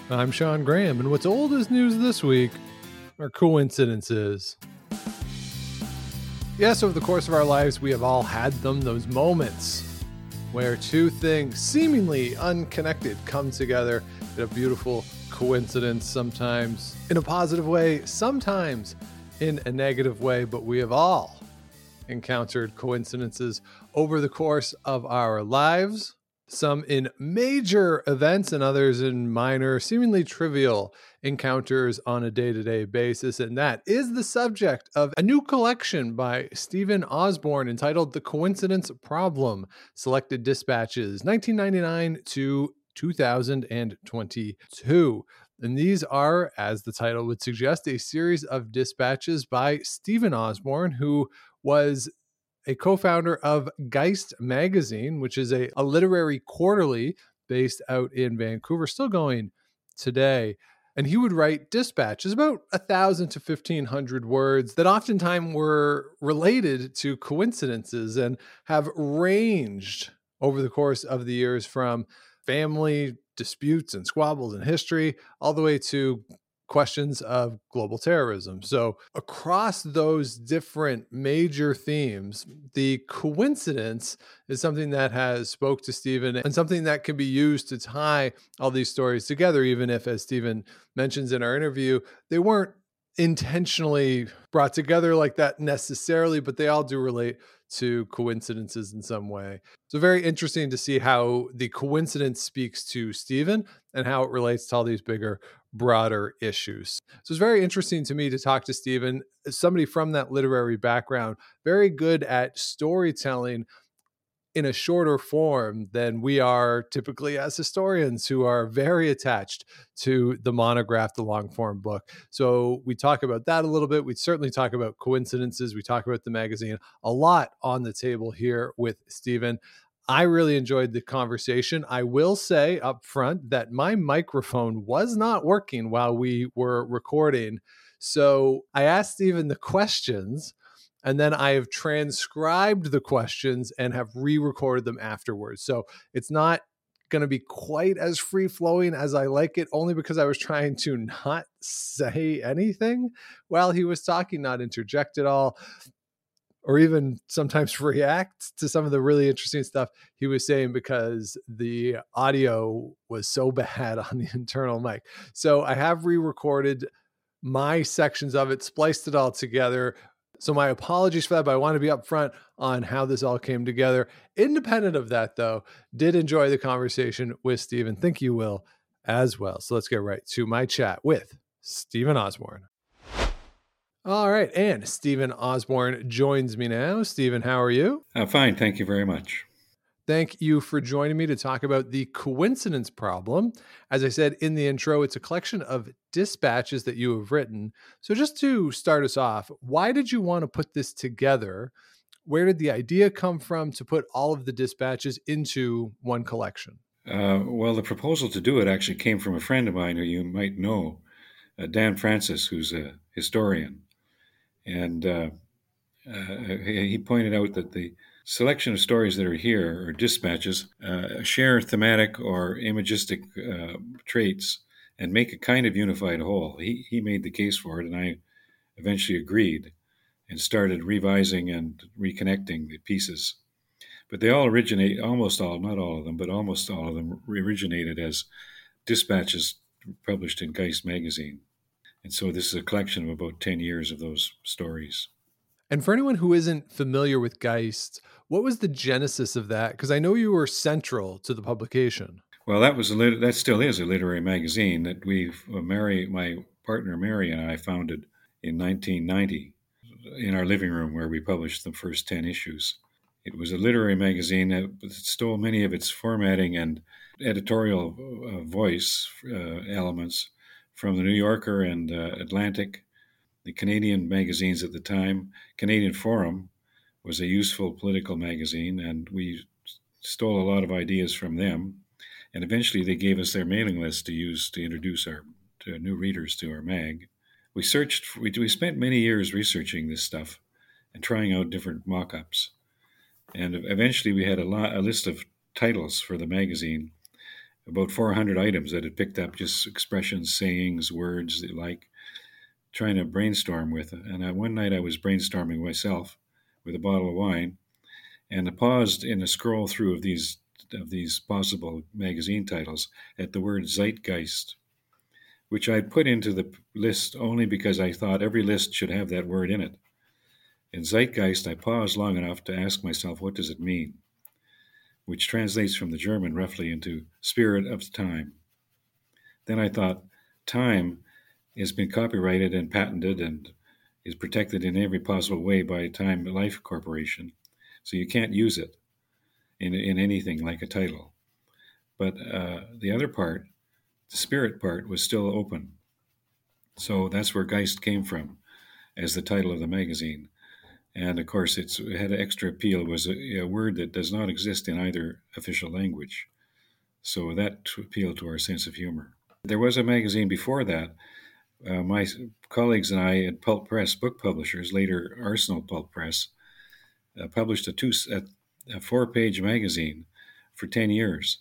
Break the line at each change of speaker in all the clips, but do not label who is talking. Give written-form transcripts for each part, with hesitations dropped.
I'm Sean Graham, and what's old as news this week are coincidences. Yes, over the course of our lives, we have all had them, those moments where two things seemingly unconnected come together in a beautiful coincidence, sometimes in a positive way, sometimes in a negative way, but we have all encountered coincidences over the course of our lives. Some in major events and others in minor, seemingly trivial encounters on a day-to-day basis. And that is the subject of a new collection by Stephen Osborne entitled The Coincidence Problem, Selected Dispatches, 1999 to 2022. And these are, as the title would suggest, a series of dispatches by Stephen Osborne, who was a co-founder of Geist magazine, which is a literary quarterly based out in Vancouver, still going today. And he would write dispatches, about 1,000 to 1,500 words, that oftentimes were related to coincidences and have ranged over the course of the years from family disputes and squabbles in history all the way to questions of global terrorism. So across those different major themes, the coincidence is something that has spoke to Stephen and something that can be used to tie all these stories together, even if, as Stephen mentions in our interview, they weren't intentionally brought together like that necessarily, but they all do relate to coincidences in some way. So very interesting to see how the coincidence speaks to Stephen and how it relates to all these bigger, broader issues. So it's very interesting to me to talk to Stephen, somebody from that literary background, very good at storytelling in a shorter form than we are typically as historians, who are very attached to the monograph, the long form book. So we talk about that a little bit. We certainly talk about coincidences. We talk about the magazine, a lot on the table here with Stephen. I really enjoyed the conversation. I will say up front that my microphone was not working while we were recording. So I asked Stephen the questions, and then I have transcribed the questions and have re-recorded them afterwards. So it's not going to be quite as free-flowing as I like it, only because I was trying to not say anything while he was talking, not interject at all, or even sometimes react to some of the really interesting stuff he was saying because the audio was so bad on the internal mic. So I have re-recorded my sections of it, spliced it all together. So my apologies for that, but I want to be upfront on how this all came together. Independent of that, though, did enjoy the conversation with Stephen. Think you will as well. So let's get right to my chat with Stephen Osborne. All right, and Stephen Osborne joins me now. Stephen, how are you?
Fine, thank you very much.
Thank you for joining me to talk about the coincidence problem. As I said in the intro, it's a collection of dispatches that you have written. So just to start us off, why did you want to put this together? Where did the idea come from to put all of the dispatches into one collection?
Well, the proposal to do it actually came from a friend of mine who you might know, Dan Francis, who's a historian. And he pointed out that the selection of stories that are here, or dispatches, share thematic or imagistic traits and make a kind of unified whole. He made the case for it, and I eventually agreed and started revising and reconnecting the pieces. But they all originate, almost all, not all of them, but almost all of them originated as dispatches published in Geist magazine. And so this is a collection of about 10 years of those stories.
And for anyone who isn't familiar with Geist, what was the genesis of that? Because I know you were central to the publication.
Well, that still is a literary magazine that my partner Mary and I founded in 1990 in our living room, where we published the first 10 issues. It was a literary magazine that stole many of its formatting and editorial voice elements from the New Yorker and Atlantic, the Canadian magazines at the time. Canadian Forum was a useful political magazine, and we stole a lot of ideas from them. And eventually they gave us their mailing list to use to introduce our new readers to our mag. We spent many years researching this stuff and trying out different mock-ups. And eventually we had a list of titles for the magazine, about 400 items that had picked up, just expressions, sayings, words they like, trying to brainstorm with. And one night I was brainstorming myself with a bottle of wine, and I paused in a scroll through of these possible magazine titles at the word zeitgeist, which I'd put into the list only because I thought every list should have that word in it. In zeitgeist, I paused long enough to ask myself, what does it mean? Which translates from the German roughly into spirit of time. Then I thought, time has been copyrighted and patented and is protected in every possible way by Time Life Corporation. So you can't use it in anything like a title. But the other part, the spirit part, was still open. So that's where Geist came from as the title of the magazine. And of course, it had an extra appeal, was a word that does not exist in either official language. So that appealed to our sense of humor. There was a magazine before that. My colleagues and I at Pulp Press Book Publishers, later Arsenal Pulp Press, published a 4-page magazine for 10 years.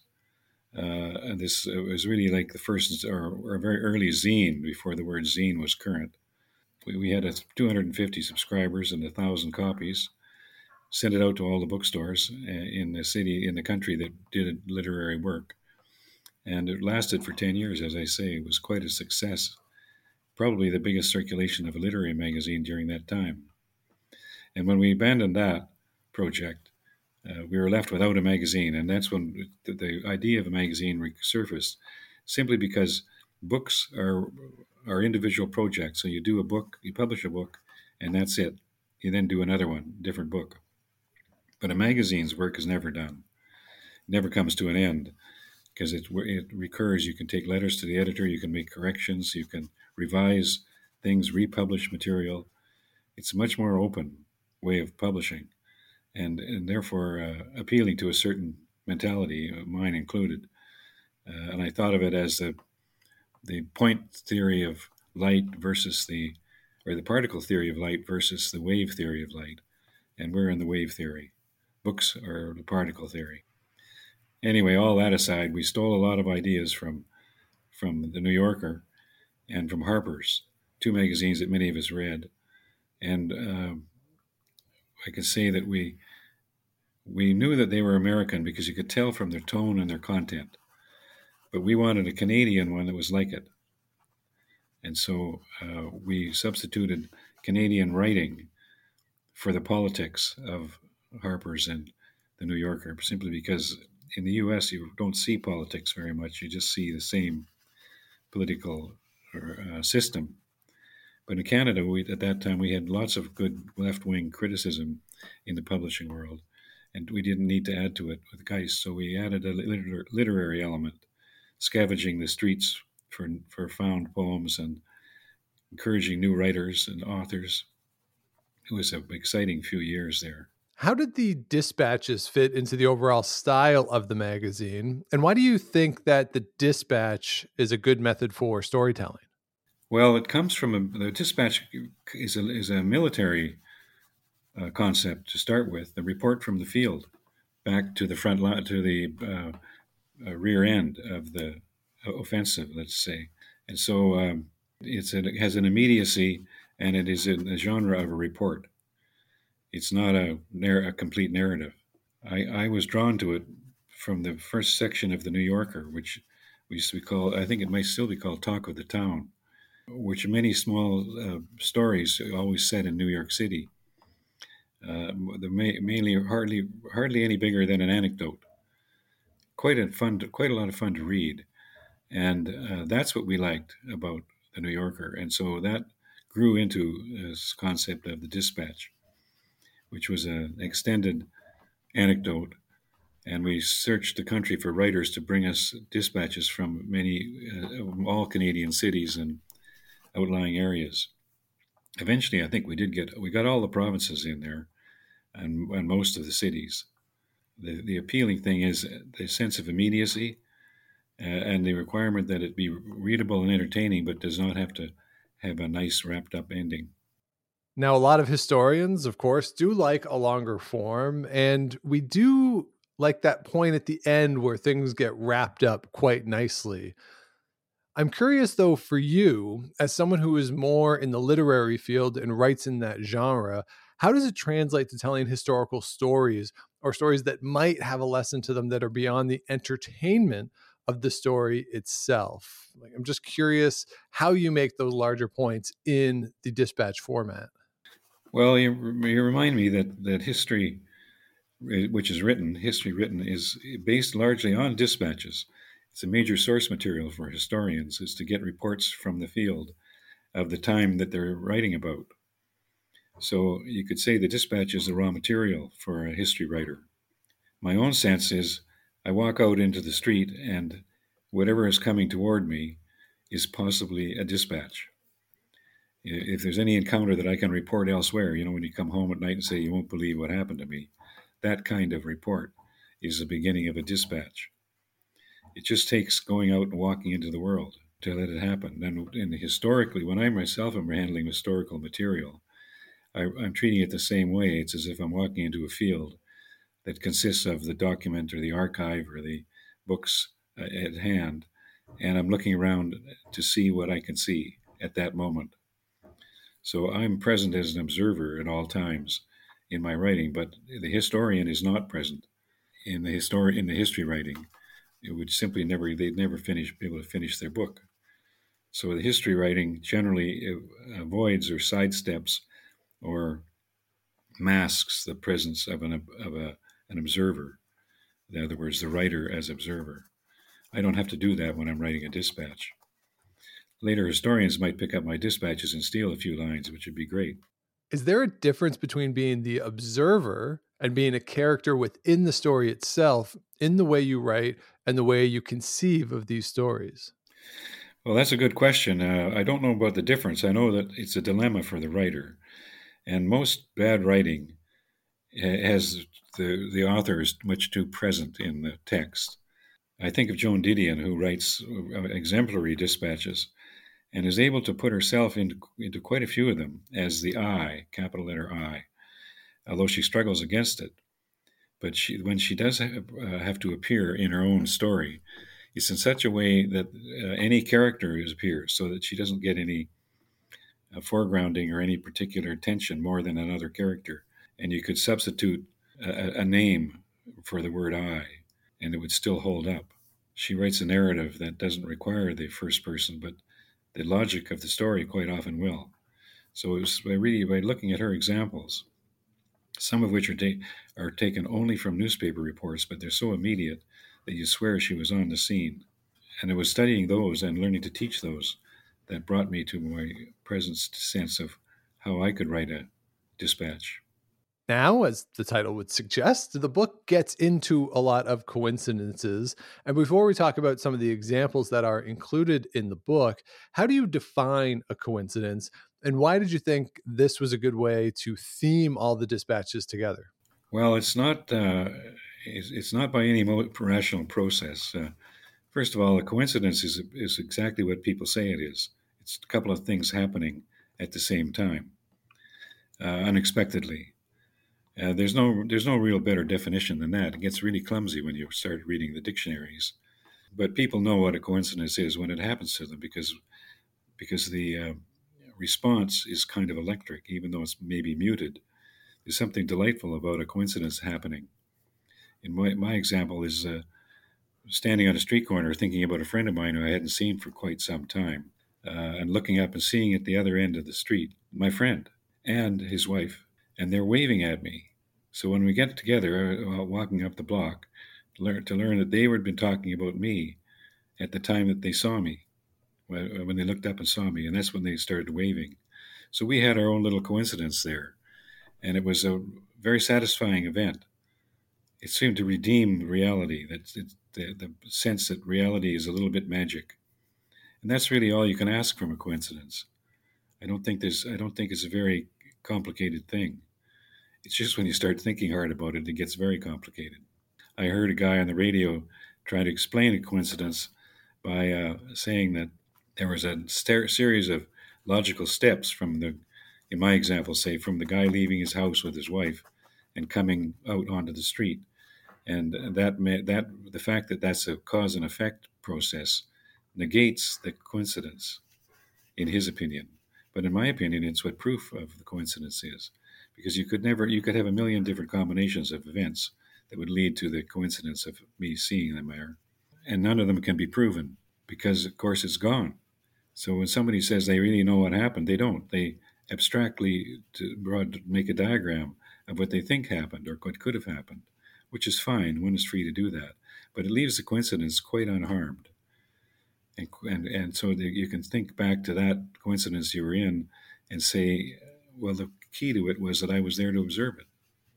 And this was really like the first or a very early zine before the word zine was current. We had 250 subscribers and 1,000 copies. Sent it out to all the bookstores in the country that did literary work. And it lasted for 10 years, as I say. It was quite a success. Probably the biggest circulation of a literary magazine during that time. And when we abandoned that project, we were left without a magazine. And that's when the idea of a magazine resurfaced, simply because books are individual projects. So you do a book, you publish a book, and that's it. You then do another one, different book. But a magazine's work is never done. It never comes to an end because it recurs. You can take letters to the editor, you can make corrections, you can revise things, republish material. It's a much more open way of publishing and therefore appealing to a certain mentality, mine included. And I thought of it as the point theory of light versus the particle theory of light versus the wave theory of light. And we're in the wave theory. Books are the particle theory. Anyway, all that aside, we stole a lot of ideas from the New Yorker and from Harper's, two magazines that many of us read. And I can say that we knew that they were American because you could tell from their tone and their content. But we wanted a Canadian one that was like it. And so we substituted Canadian writing for the politics of Harper's and the New Yorker, simply because in the U.S. you don't see politics very much. You just see the same political system. But in Canada, at that time, we had lots of good left-wing criticism in the publishing world, and we didn't need to add to it with Geist. So we added a literary element, scavenging the streets for found poems and encouraging new writers and authors. It was an exciting few years there.
How did the dispatches fit into the overall style of the magazine? And why do you think that the dispatch is a good method for storytelling?
Well, it comes from the dispatch is a military concept to start with. The report from the field back to the front line, to the rear end of the offensive, let's say. And so it has an immediacy, and it is in the genre of a report. It's not a complete narrative. I was drawn to it from the first section of the New Yorker, which we used to call, I think it might still be called Talk of the Town, which are many small stories always set in New York City. Mainly hardly any bigger than an anecdote. Quite a lot of fun to read, and that's what we liked about the New Yorker. And so that grew into this concept of the dispatch, which was an extended anecdote. And we searched the country for writers to bring us dispatches from all Canadian cities and outlying areas. Eventually, I think we got all the provinces in there, and most of the cities. The appealing thing is the sense of immediacy and the requirement that it be readable and entertaining, but does not have to have a nice wrapped up ending.
Now, a lot of historians, of course, do like a longer form, and we do like that point at the end where things get wrapped up quite nicely. I'm curious though, for you, as someone who is more in the literary field and writes in that genre, how does it translate to telling historical stories or stories that might have a lesson to them that are beyond the entertainment of the story itself? Like, I'm just curious how you make those larger points in the dispatch format.
Well, you remind me that history, which is written, history written, is based largely on dispatches. It's a major source material for historians, is to get reports from the field of the time that they're writing about. So you could say the dispatch is the raw material for a history writer. My own sense is I walk out into the street and whatever is coming toward me is possibly a dispatch. If there's any encounter that I can report elsewhere, when you come home at night and say, you won't believe what happened to me, that kind of report is the beginning of a dispatch. It just takes going out and walking into the world to let it happen. And historically, when I myself am handling historical material, I'm treating it the same way. It's as if I'm walking into a field that consists of the document or the archive or the books at hand, and I'm looking around to see what I can see at that moment. So I'm present as an observer at all times in my writing, but the historian is not present in the history writing. It would simply they'd never be able to finish their book. So the history writing generally avoids or sidesteps or masks the presence of an observer. In other words, the writer as observer. I don't have to do that when I'm writing a dispatch. Later historians might pick up my dispatches and steal a few lines, which would be great.
Is there a difference between being the observer and being a character within the story itself in the way you write and the way you conceive of these stories?
Well, that's a good question. I don't know about the difference. I know that it's a dilemma for the writer. And most bad writing has the author is much too present in the text. I think of Joan Didion, who writes exemplary dispatches and is able to put herself into quite a few of them as the I, capital letter I, although she struggles against it. But when she does have to appear in her own story, it's in such a way that any character appears so that she doesn't get any foregrounding or any particular attention more than another character. And you could substitute a name for the word I, and it would still hold up. She writes a narrative that doesn't require the first person, but the logic of the story quite often will. So it was by looking at her examples, some of which are taken only from newspaper reports, but they're so immediate that you swear she was on the scene. And it was studying those and learning to teach those that brought me to my present sense of how I could write a dispatch.
Now, as the title would suggest, the book gets into a lot of coincidences. And before we talk about some of the examples that are included in the book, how do you define a coincidence? And why did you think this was a good way to theme all the dispatches together?
Well, it's not by any rational process. First of all, a coincidence is exactly what people say it is. It's a couple of things happening at the same time, unexpectedly. There's no real better definition than that. It gets really clumsy when you start reading the dictionaries. But people know what a coincidence is when it happens to them because the response is kind of electric, even though it's maybe muted. There's something delightful about a coincidence happening. In my example is standing on a street corner thinking about a friend of mine who I hadn't seen for quite some time, and looking up and seeing at the other end of the street my friend and his wife, and they're waving at me. So when we get together, walking up the block, to learn that they had been talking about me at the time that they saw me, when they looked up and saw me, and that's when they started waving. So we had our own little coincidence there, and it was a very satisfying event. It seemed to redeem reality, the sense that reality is a little bit magic, and that's really all you can ask from a coincidence. I don't think it's a very complicated thing. It's just when you start thinking hard about it, it gets very complicated. I heard a guy on the radio try to explain a coincidence by saying that there was a series of logical steps in my example, say, from the guy leaving his house with his wife and coming out onto the street. And that the fact that that's a cause and effect process negates the coincidence, in his opinion. But in my opinion, it's what proof of the coincidence is, because you could have a million different combinations of events that would lead to the coincidence of me seeing them there, and none of them can be proven because, of course, it's gone. So when somebody says they really know what happened, they don't. They abstractly make a diagram of what they think happened or what could have happened, which is fine. One is free to do that, but it leaves the coincidence quite unharmed. And so you can think back to that coincidence you were in and say, well, the key to it was that I was there to observe it.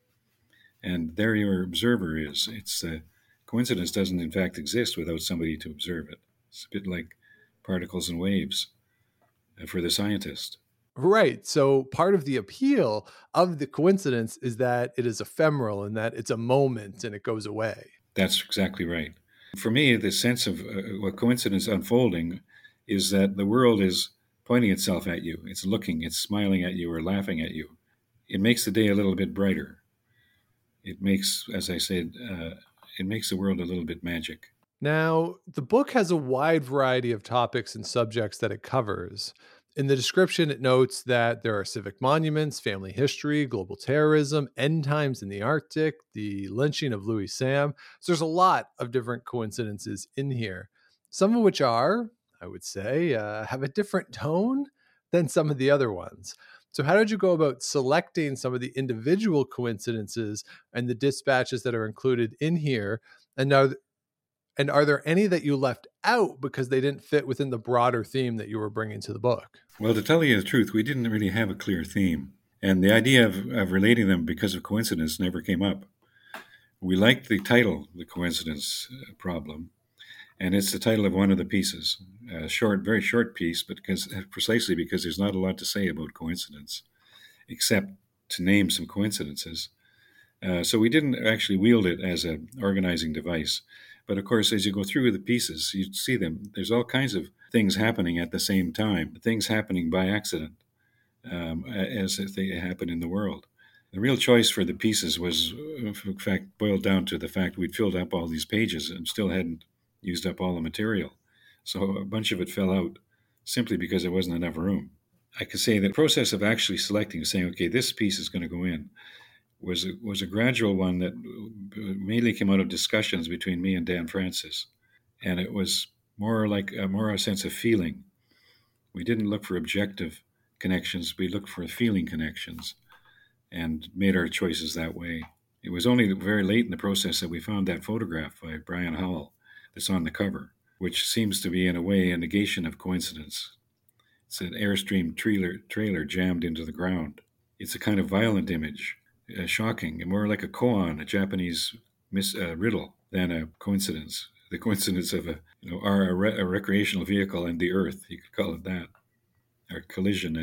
And there your observer is. It's coincidence doesn't in fact exist without somebody to observe it. It's a bit like particles and waves for the scientist.
Right. So part of the appeal of the coincidence is that it is ephemeral and that it's a moment and it goes away.
That's exactly right. For me, the sense of what coincidence unfolding is that the world is pointing itself at you. It's looking, it's smiling at you or laughing at you. It makes the day a little bit brighter. It makes, as I said, it makes the world a little bit magic.
Now, the book has a wide variety of topics and subjects that it covers. In the description, it notes that there are civic monuments, family history, global terrorism, end times in the Arctic, the lynching of Louis Sam. So there's a lot of different coincidences in here, some of which are, I would say, have a different tone than some of the other ones. So, how did you go about selecting some of the individual coincidences and the dispatches that are included in here? And now, and are there any that you left out because they didn't fit within the broader theme that you were bringing to the book?
Well, to tell you the truth, we didn't really have a clear theme. And the idea of relating them because of coincidence never came up. We liked the title, The Coincidence Problem, and it's the title of one of the pieces. A short, very short piece, but precisely because there's not a lot to say about coincidence, except to name some coincidences. So we didn't actually wield it as an organizing device. But of course, as you go through the pieces, you see them. There's all kinds of things happening at the same time, things happening by accident, as if they happen in the world. The real choice for the pieces was, in fact, boiled down to the fact we'd filled up all these pages and still hadn't used up all the material. So a bunch of it fell out simply because there wasn't enough room. I could say the process of actually selecting, saying, okay, this piece is going to go in, was a gradual one that mainly came out of discussions between me and Dan Francis, and it was more like a sense of feeling. We didn't look for objective connections; we looked for feeling connections, and made our choices that way. It was only very late in the process that we found that photograph by Brian Howell that's on the cover, which seems to be in a way a negation of coincidence. It's an Airstream trailer jammed into the ground. It's a kind of violent image. Shocking, and more like a koan, a Japanese riddle, than a coincidence. The coincidence of a recreational vehicle and the Earth, you could call it that, or collision,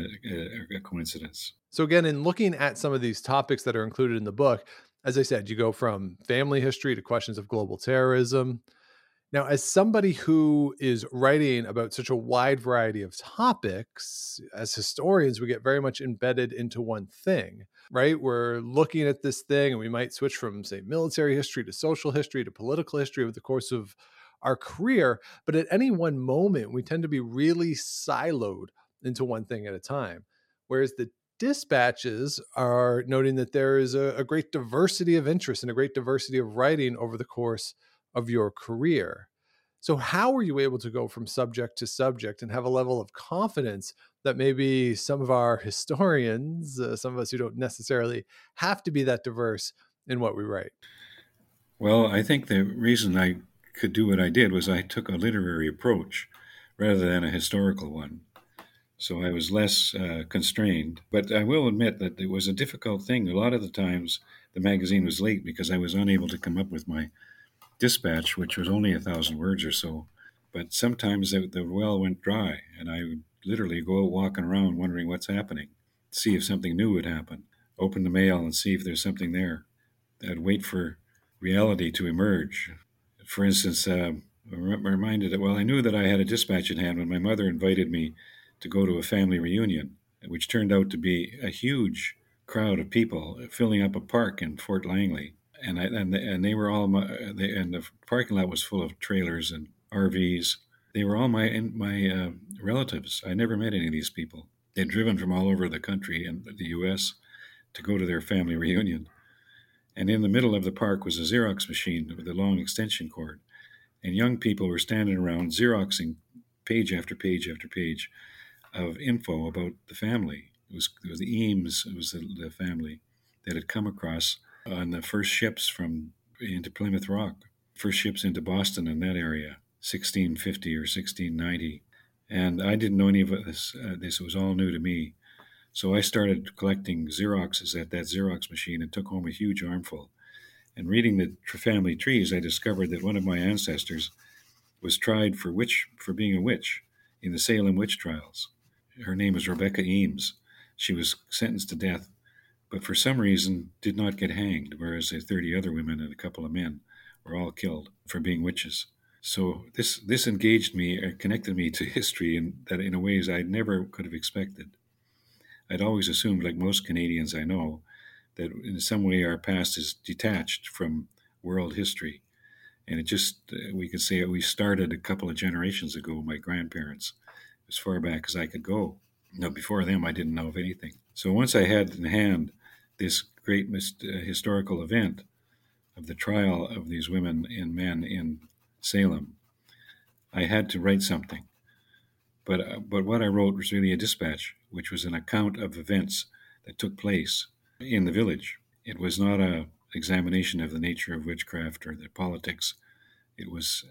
a coincidence.
So again, in looking at some of these topics that are included in the book, as I said, you go from family history to questions of global terrorism. Now, as somebody who is writing about such a wide variety of topics, as historians, we get very much embedded into one thing, right? We're looking at this thing and we might switch from, say, military history to social history to political history over the course of our career. But at any one moment, we tend to be really siloed into one thing at a time. Whereas the dispatches are noting that there is a great diversity of interest and a great diversity of writing over the course of your career. So how were you able to go from subject to subject and have a level of confidence that maybe some of our historians, some of us who don't necessarily have to be that diverse in what we write?
Well, I think the reason I could do what I did was I took a literary approach rather than a historical one. So I was less constrained. But I will admit that it was a difficult thing. A lot of the times the magazine was late because I was unable to come up with my dispatch, which was only 1,000 words or so. But sometimes the well went dry, and I would literally go out walking around wondering what's happening, see if something new would happen, open the mail and see if there's something there. I'd wait for reality to emerge. For instance, I'm reminded that, well, I knew that I had a dispatch in hand when my mother invited me to go to a family reunion, which turned out to be a huge crowd of people filling up a park in Fort Langley. and they were all and the parking lot was full of trailers and RVs. They were all my relatives. I never met any of these people. They'd driven from all over the country and the U.S. to go to their family reunion. And in the middle of the park was a Xerox machine with a long extension cord. And young people were standing around Xeroxing page after page after page of info about the family. It was the Eames, it was the family that had come across on the first ships into Plymouth Rock, first ships into Boston in that area, 1650 or 1690. And I didn't know any of this. This was all new to me. So I started collecting Xeroxes at that Xerox machine and took home a huge armful. And reading the family trees, I discovered that one of my ancestors was tried for being a witch in the Salem witch trials. Her name was Rebecca Eames. She was sentenced to death, but for some reason did not get hanged, whereas 30 other women and a couple of men were all killed for being witches. So this engaged me, connected me to history in a ways I never could have expected. I'd always assumed, like most Canadians I know, that in some way our past is detached from world history. And we could say we started a couple of generations ago, my grandparents, as far back as I could go. Now, before them, I didn't know of anything. So once I had in hand this great historical event of the trial of these women and men in Salem, I had to write something. But what I wrote was really a dispatch, which was an account of events that took place in the village. It was not an examination of the nature of witchcraft or the politics. It was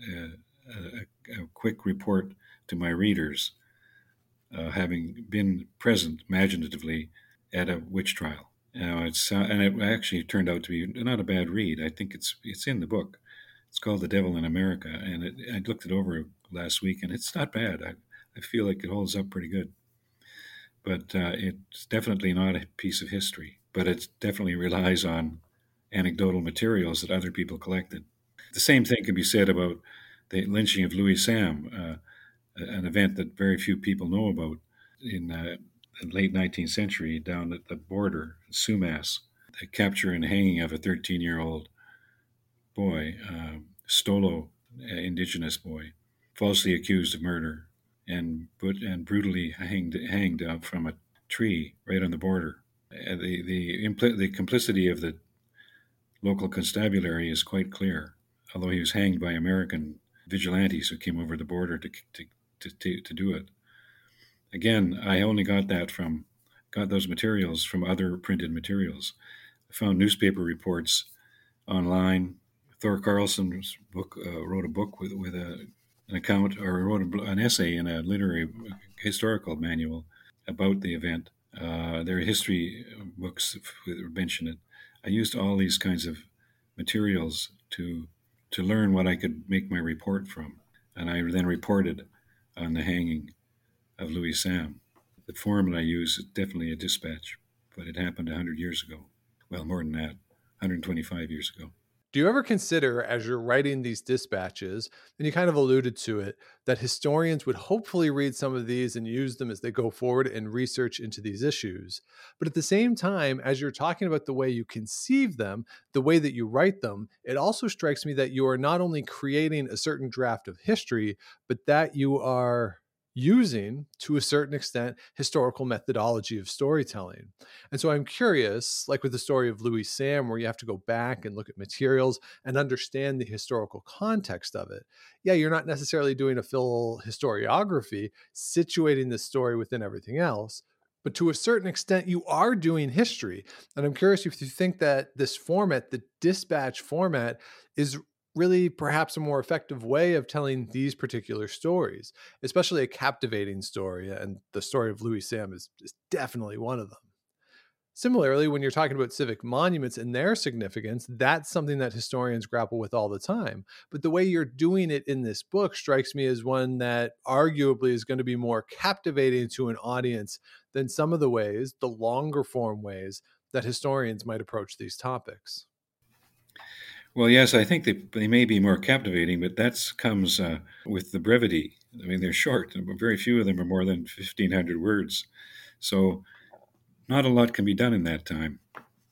a quick report to my readers, having been present imaginatively at a witch trial. And it actually turned out to be not a bad read. I think it's in the book. It's called The Devil in America, and I looked it over last week, and it's not bad. I feel like it holds up pretty good. But it's definitely not a piece of history, but it definitely relies on anecdotal materials that other people collected. The same thing can be said about the lynching of Louis Sam, an event that very few people know about in the late 19th century down at the border in Sumas. The capture and hanging of a 13-year-old boy, Stolo, indigenous boy, falsely accused of murder and brutally hanged up from a tree right on the border. The complicity of the local constabulary is quite clear, although he was hanged by American vigilantes who came over the border to do it. Again, I only got those materials from other printed materials. I found newspaper reports online. Thor Carlson's book wrote a book with an account, or wrote an essay in a literary historical manual about the event. There are history books that mention it. I used all these kinds of materials to learn what I could make my report from, and I then reported on the hanging of Louis Sam. The form that I use is definitely a dispatch, but it happened 100 years ago. Well, more than that, 125 years ago.
Do you ever consider, as you're writing these dispatches, and you kind of alluded to it, that historians would hopefully read some of these and use them as they go forward and research into these issues? But at the same time, as you're talking about the way you conceive them, the way that you write them, it also strikes me that you are not only creating a certain draft of history, but that you are using, to a certain extent, historical methodology of storytelling. And so I'm curious, like with the story of Louis Sam, where you have to go back and look at materials and understand the historical context of it. Yeah, you're not necessarily doing a full historiography, situating the story within everything else, but to a certain extent, you are doing history. And I'm curious if you think that this format, the dispatch format, is really perhaps a more effective way of telling these particular stories, especially a captivating story. And the story of Louis Sam is definitely one of them. Similarly, when you're talking about civic monuments and their significance, that's something that historians grapple with all the time. But the way you're doing it in this book strikes me as one that arguably is going to be more captivating to an audience than some of the ways, the longer form ways, that historians might approach these topics.
Well, yes, I think they may be more captivating, but that comes with the brevity. I mean, they're short. Very few of them are more than 1,500 words. So not a lot can be done in that time.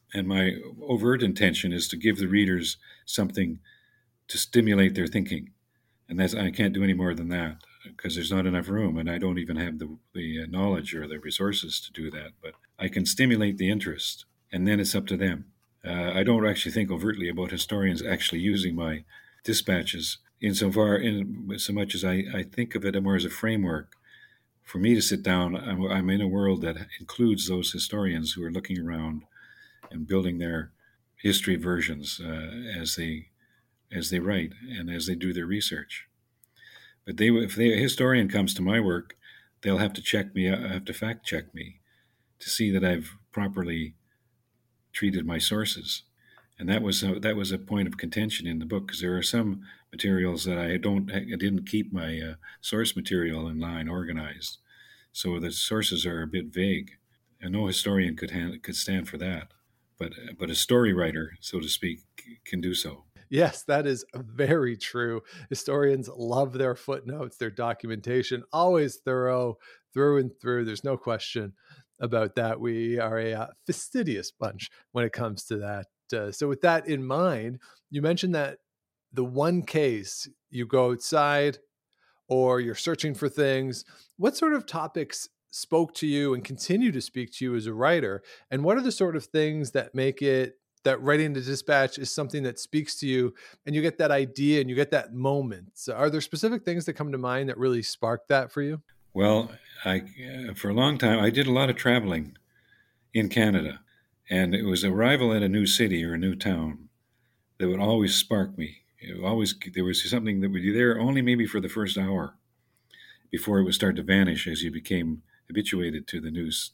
And my overt intention is to give the readers something to stimulate their thinking. And I can't do any more than that because there's not enough room, and I don't even have the knowledge or the resources to do that. But I can stimulate the interest, and then it's up to them. I don't actually think overtly about historians actually using my dispatches in so much as I think of it more as a framework for me to sit down. I'm in a world that includes those historians who are looking around and building their history versions as they write and as they do their research. But if a historian comes to my work, they'll have to check me. I have to fact check me to see that I've properly treated my sources. And that was a point of contention in the book, because there are some materials that I didn't keep my source material in line organized, so the sources are a bit vague, and no historian could stand for that. But a story writer, so to speak, can do so.
Yes, that is very true. Historians love their footnotes, their documentation, always thorough through and through. There's no question about that. We are a fastidious bunch when it comes to that. So with that in mind, you mentioned that the one case you go outside or you're searching for things, what sort of topics spoke to you and continue to speak to you as a writer? And what are the sort of things that make it that writing the dispatch is something that speaks to you and you get that idea and you get that moment? So are there specific things that come to mind that really sparked that for you?
Well, for a long time, I did a lot of traveling in Canada, and it was arrival at a new city or a new town that would always spark me. There was something that would be there only maybe for the first hour before it would start to vanish as you became habituated to the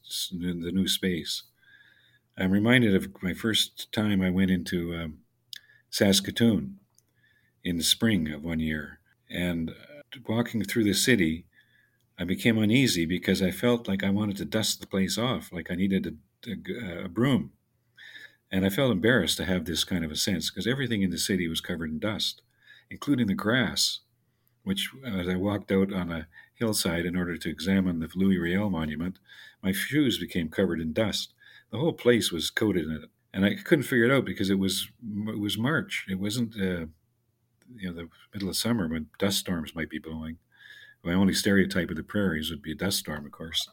new space. I'm reminded of my first time I went into Saskatoon in the spring of one year, and walking through the city, I became uneasy because I felt like I wanted to dust the place off, like I needed a broom. And I felt embarrassed to have this kind of a sense because everything in the city was covered in dust, including the grass, which, as I walked out on a hillside in order to examine the Louis Riel monument, my shoes became covered in dust. The whole place was coated in it. And I couldn't figure it out because it was March. It wasn't the middle of summer when dust storms might be blowing. My only stereotype of the prairies would be a dust storm, of course.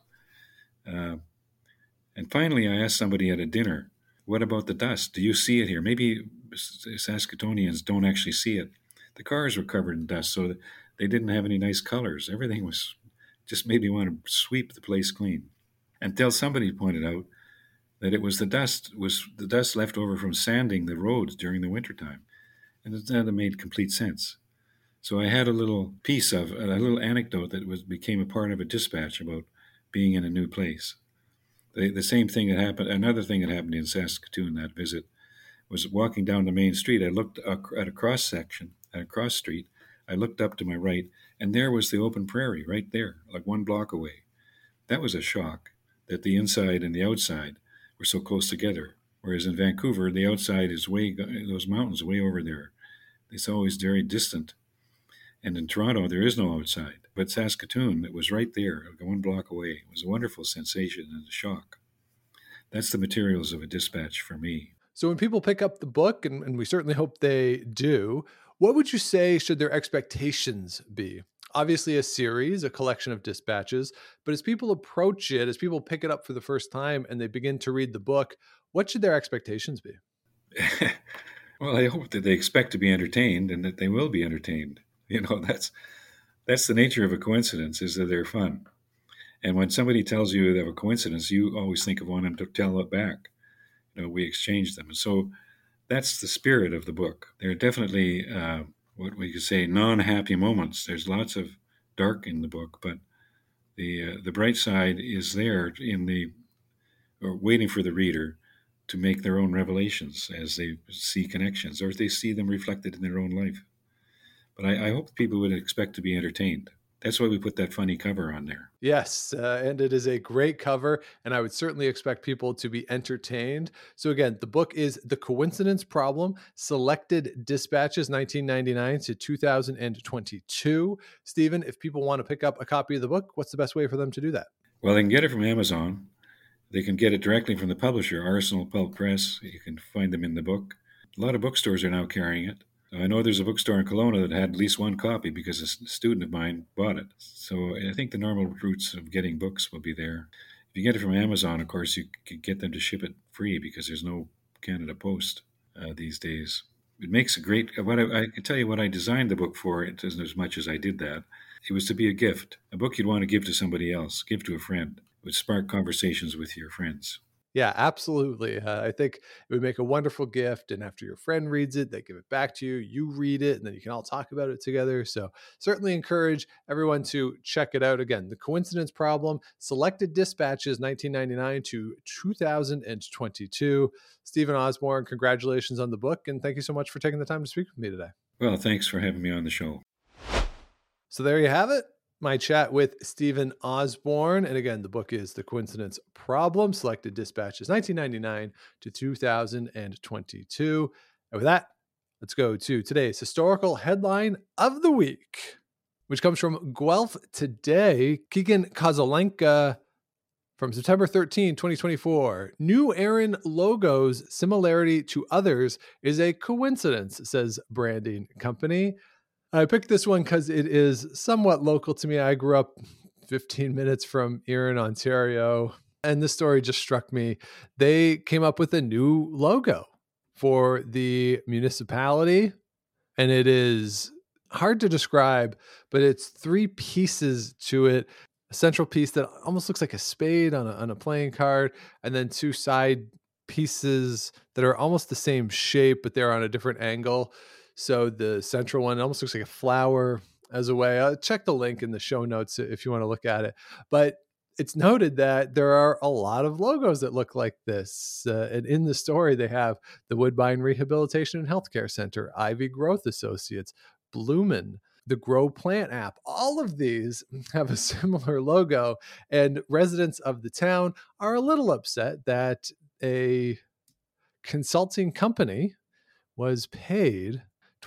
And finally, I asked somebody at a dinner, what about the dust? Do you see it here? Maybe Saskatoonians don't actually see it. The cars were covered in dust, so they didn't have any nice colors. Everything was just made me want to sweep the place clean. Until somebody pointed out that it was the dust left over from sanding the roads during the wintertime. And that made complete sense. So I had a little anecdote that became a part of a dispatch about being in a new place. The same thing that happened, another thing that happened in Saskatoon, that visit, was walking down the main street. I looked at a cross street. I looked up to my right, and there was the open prairie right there, like 1 block away. That was a shock, that the inside and the outside were so close together. Whereas in Vancouver, the outside is those mountains way over there. It's always very distant. And in Toronto, there is no outside. But Saskatoon, it was right there, 1 block away. It was a wonderful sensation and a shock. That's the materials of a dispatch for me.
So when people pick up the book, and we certainly hope they do, what would you say should their expectations be? Obviously a series, a collection of dispatches, but as people approach it, as people pick it up for the first time and they begin to read the book, what should their expectations be?
Well, I hope that they expect to be entertained and that they will be entertained. That's the nature of a coincidence, is that they're fun. And when somebody tells you they have a coincidence, you always think of one to tell it back. We exchange them. And so that's the spirit of the book. There are definitely what we could say non-happy moments. There's lots of dark in the book, but the bright side is there waiting for the reader to make their own revelations as they see connections, or if they see them reflected in their own life. But I hope people would expect to be entertained. That's why we put that funny cover on there.
Yes, and it is a great cover, and I would certainly expect people to be entertained. So again, the book is The Coincidence Problem, Selected Dispatches, 1999 to 2022. Stephen, if people want to pick up a copy of the book, what's the best way for them to do that?
Well, they can get it from Amazon. They can get it directly from the publisher, Arsenal Pulp Press. You can find them in the book. A lot of bookstores are now carrying it. I know there's a bookstore in Kelowna that had at least one copy because a student of mine bought it. So I think the normal routes of getting books will be there. If you get it from Amazon, of course, you can get them to ship it free because there's no Canada Post these days. It makes a great. I can tell you what I designed the book for. It isn't as much as I did that. It was to be a gift, a book you'd want to give to somebody else, give to a friend. It would spark conversations with your friends.
Yeah, absolutely. I think it would make a wonderful gift. And after your friend reads it, they give it back to you. You read it, and then you can all talk about it together. So certainly encourage everyone to check it out. Again, The Coincidence Problem, Selected Dispatches, 1999 to 2022. Stephen Osborne, congratulations on the book. And thank you so much for taking the time to speak with me today.
Well, thanks for having me on the show.
So there you have it. My chat with Stephen Osborne. And again, the book is The Coincidence Problem, Selected Dispatches, 1999 to 2022. And with that, let's go to today's historical headline of the week, which comes from Guelph Today. Keegan Kozelenka from September 13, 2024. New Aaron logo's similarity to others is a coincidence, says branding company. I picked this one because it is somewhat local to me. I grew up 15 minutes from Erin, Ontario, and this story just struck me. They came up with a new logo for the municipality, and it is hard to describe, but it's three pieces to it. A central piece that almost looks like a spade on a playing card, and then two side pieces that are almost the same shape, but they're on a different angle. So the central one almost looks like a flower as a way. I'll check the link in the show notes if you want to look at it. But it's noted that there are a lot of logos that look like this. And in the story, they have the Woodbine Rehabilitation and Healthcare Center, Ivy Growth Associates, Bloomin', the Grow Plant app. All of these have a similar logo. And residents of the town are a little upset that a consulting company was paid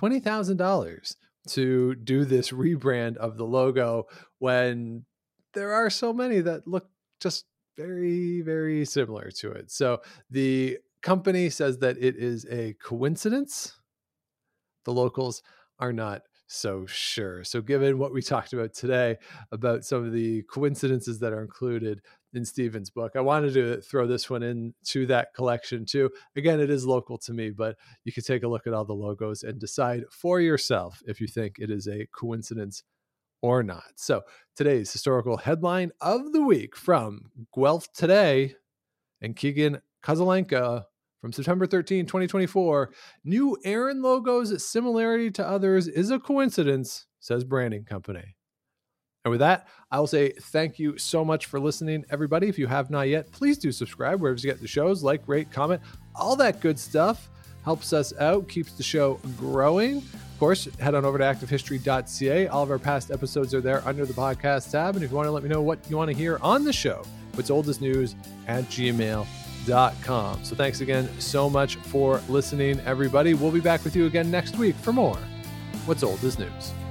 $20,000 to do this rebrand of the logo when there are so many that look just very, very similar to it. So the company says that it is a coincidence. The locals are not so sure. So given what we talked about today about some of the coincidences that are included in Stephen's book, I wanted to throw this one into that collection too. Again, it is local to me, but you can take a look at all the logos and decide for yourself if you think it is a coincidence or not. So today's historical headline of the week from Guelph Today and Keegan Kozelenka from September 13, 2024. New Aaron logo's similarity to others is a coincidence, says branding company. And with that, I will say thank you so much for listening, everybody. If you have not yet, please do subscribe wherever you get the shows, like, rate, comment, all that good stuff helps us out, keeps the show growing. Of course, head on over to activehistory.ca. All of our past episodes are there under the podcast tab. And if you want to let me know what you want to hear on the show, what's oldest news at gmail.com. So thanks again so much for listening, everybody. We'll be back with you again next week for more What's Old is News.